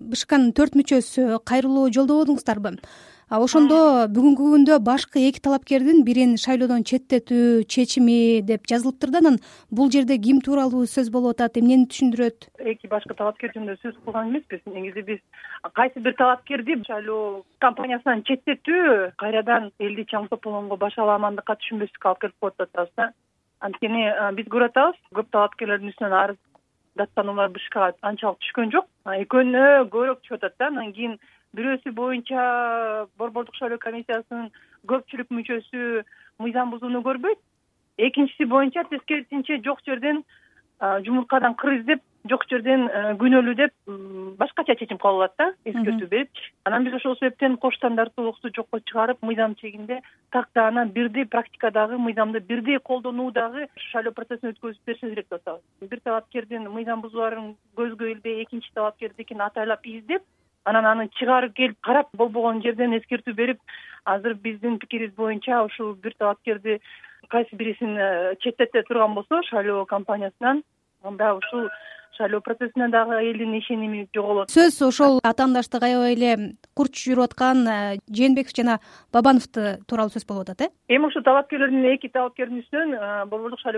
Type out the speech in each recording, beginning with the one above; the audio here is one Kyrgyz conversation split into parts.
БШКнын 4 мүчөсү кайрылуу жолдободуңуздарбы? Ошондо бүгүнкү күндө башкы 2 талапкердин бирин шайлоодон четтетүү чечими деп жазылыптыр да, анан бул жерде ким тууралуу сөз болуп атат, эмнени түшүндүрөт? 2 башкы талапкер жөнүндө сөз кылган эмеспиз. Негизи биз кайсы бир талапкерди шайлоо кампаниясынан четтетүү кайрадан элди чаң тополгонго башаламандыкка түшүнбөстүккө алып келип коет деп атабыз да. Анткени биз көрүп атабыз, көп талапкерлердин үстүнөн арыз даттануулар БШКга анчалык түшкөн жок. Экөөнүнө көбүрөөк түшүп атат да. Анан кийин бирөөсү боюнча Борбордук шайлоо комиссиясынын көпчүлүк мүчөсү мыйзам бузууну көрбөйт. Экинчиси боюнча тескерисинче жок жерден жумуркадан кыр издеп, жок жерден күнөөлүү деп башкача чечим кабыл алат да, эскертүү берип. Анан биз ошол себептен кош стандарттуулукту жокко чыгарып, мыйзам чегинде тактаана бирдей практикадагы мыйзамды бирдей колдонуудагы шайлоо процессин өткөзүп берсе керек деп атабыз. Бир талапкердин мыйзам бузууларын көзгө илбей, экинчи талапкердикин атайлап издеп, анан аны чыгарып келип карап болбогон жерден эскертүү берип, азыр биздин пикирибиз боюнча ушул бир талапкерди кайсы бирисин четтете турган болсо шайлоо кампаниясынан, анда ушул шайлоо процессине дагы элдин ишеними жоголот. Сөз ошол атаандаштык аябай эле курч жүрүп аткан Жээнбеков жана Бабановду тууралуу сөз болуп атат, Эми ушул талапкерлердин 2 талапкердин үстүнөн Борбордук шайлоо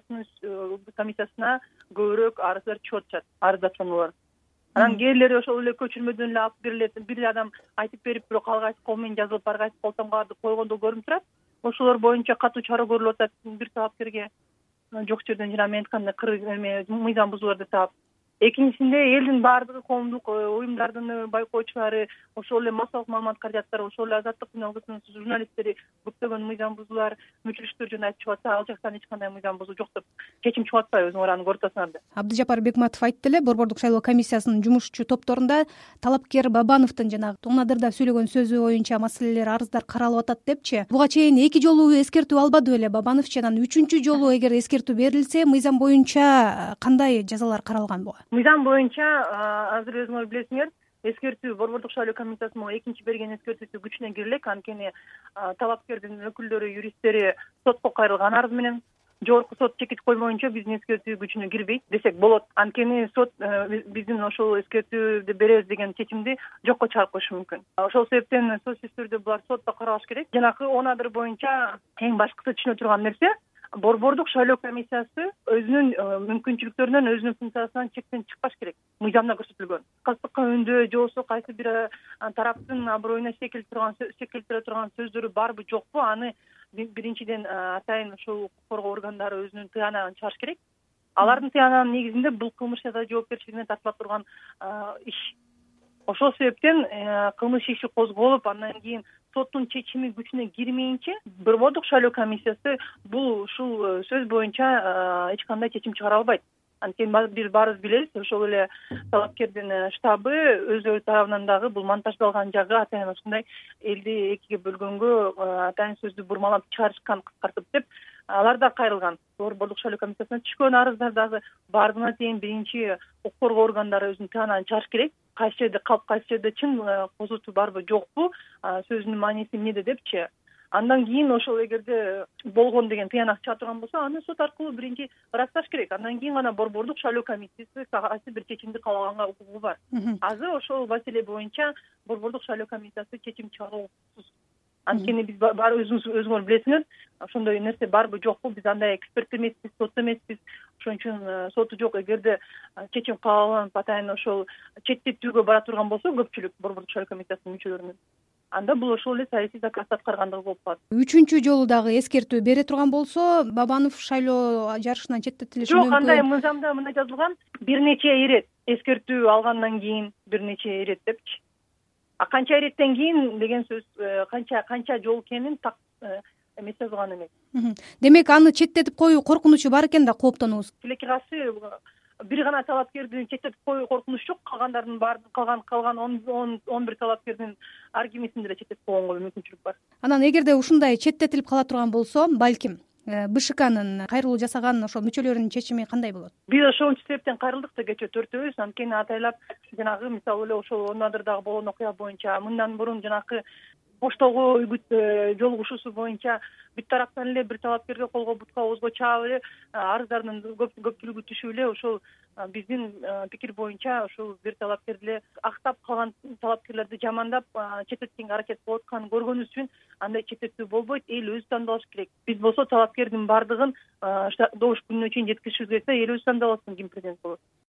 комиссиясына көбүрөөк арыздар чыгып атышат, арыз даттануулар. Анан кээрлери ошол эле көчүрмөдөн эле алып берилет. Бир адам айтып берип, бирок ал кайсы кол менен жазылып, ар кайсы колтонгарды койгондо көрүнүп турат. Ошолор боюнча катуу чара көрүлүп атат. Бир талапкерге жок жерден жана мен айткандай мыйзам бузуулар деп таап. Экинчисинде элдин баардыгы коомдук уюмдардын байкоочулары, ошол эле массалык маалымат каражаттары, ошол эле Азаттык журналдын журналисттери көптөгөн мыйзам бузуулар, мүчөлүктөр жөнүндө айтып чыгып атса, ал жактан эч кандай мыйзам бузуу жок деп чечим чыгып атпайбы, өзүңөр аны көрүп атасыңар да. Абдыжапар Бекматов айтты эле, Борбордук шайлоо комиссиясынын жумушчу топторунда талапкер Бабановдун жана Тоонадырда сүйлөгөн сөзү боюнча маселелер, арыздар каралып атат депчи. Буга чейин 2 жолу эскертүү албады беле Бабанов, анан 3-чү жолу эгер эскертүү берилсе, мыйзам боюнча кандай жазалар каралган буга? Мыйзам боюнча азыр өзүңөр билесиңер, эскертүү Борбордук шайлоо комиссиясынын экинчи берген эскертүүсү күчүнө кире элек. Анткени талапкердин өкүлдөрү, юристтери сотко кайрылган арыз менен жогорку сот чекит коймоюнча биздин эскертүү күчүнө кирбейт десек болот. Анткени сот биздин ошол эскертүүдү беребиз деген чечимди жокко чыгарып коюшу мүмкүн. Ошол себептен сөзсүз түрдө булар сотто каралыш керек. Жанагы Оонадыр боюнча эң башкысы түшүнө турган нерсе, Борбордук шайлоо комиссиясы өзүнүн мүмкүнчүлүктөрүнөн, өзүнүн функциясынан чектен чыкпаш керек. Мыйзамда көрсөтүлгөн. Кастыкка үндөө же болбосо кайсы бир тараптын аброюна секелтире турган сөздөрү барбы жокпу, аны биринчиден атайын ушул укук коргоо органдары өзүнүн тыянагын чыгарыш керек. Алардын тыянагынын негизинде бул кылмыш жаза жоопкерчилигине тартыла турган иш. Ошол себептен кылмыш иши козголуп, андан кийин соттун чечими күчүнө кирмейинче Борбордук шайлоо комиссиясы бул ушул сөз боюнча эч кандай чечим чыгара албайт. Анткени биз баарыбыз билебиз, ошол эле талапкердин штабы өзү тарабынан дагы бул монтаждалган жагы атайын ушундай элди экиге бөлгөнгө атайын сөздү бурмалап чыгарышкан, кыскартып деп алар да кайрылган. Борбордук шайлоо комиссиясына түшкөн арыздар дагы баардыгына тең биринчи укук коргоо органдары өзүнүн тыянагын чыгарыш керек. Кайсы жерде калп, кайсы жерде чын козутуу барбы жокпу, сөзүнүн мааниси эмнеде депчи. Андан кийин ошол эгерде болгон деген тыянак чыга турган болсо, аны сот аркылуу биринчи ырасташ керек. Андан кийин гана Борбордук шайлоо комиссиясы кайсы бир чечимди кабыл алганга укугу бар. Азыр ошол маселе боюнча Борбордук шайлоо комиссиясы чечим чыгарууга укуксуз. Анткени биз баары өзүңөр билесиңер, ошондой нерсе барбы жокпу, биз андай эксперт эмеспиз, сот эмеспиз. Ошон үчүн соту жок. Эгерде чечим кабыл алынып атайын ошол четтетүүгө бара турган болсо көпчүлүк Борбордук шайлоо комиссиясынын мүчөлөрүнүн, анда бул ошол эле саясий заказды аткаргандыгы болуп калат. 3-чү жолу дагы эскертүү бере турган болсо, Бабанов шайлоо жарышынан четтетилиши мүмкүн. Жок, андай мыйзамда мындай жазылган: бир нече ирет эскертүү алгандан кийин, бир нече ирет депчи. Канча иреттен кийин деген сөз канча жол экенин так эмес жазылган эмес. Демек аны четтетип коюу коркунучу бар экен да, кооптонуңуз. Тилекке каршы бир гана талапкерди четтетип коюу коркунуч жок. Калгандардын баардыгы, калган 11 талапкердин ар кимисин деле четтетип койгонго мүмкүнчүлүк бар. Анан эгерде ушундай четтетилип кала турган болсо, балким БШКнын кайрылуу жасаган ошол мүчөлөрүнүн чечими кандай болот? Биз ошончу себептен кайрылдык да кечээ 4-өөбүз. Анткени атайлап жанагы мисалы эле ошол Оонадырдагы болгон окуя боюнча мындан мурун жанагы оштогу үгүт жолугушуусу боюнча бүт тараптан эле бир талапкерге колго бутка оозго чаап эле арыздардын көпчүлүгү түшүп эле ошол биздин пикир боюнча ушул бир талапкерди эле актап калган талапкерлерди жамандап четтеткенге аракет кылып атканын көргөнүбүз үчүн андай четтетүү болбойт, эл өзү тандалыш керек. Биз болсо талапкердин баардыгын добуш күнүнө чейин жеткиришибиз керек да, эл өзү тандап алсын ким президент болот.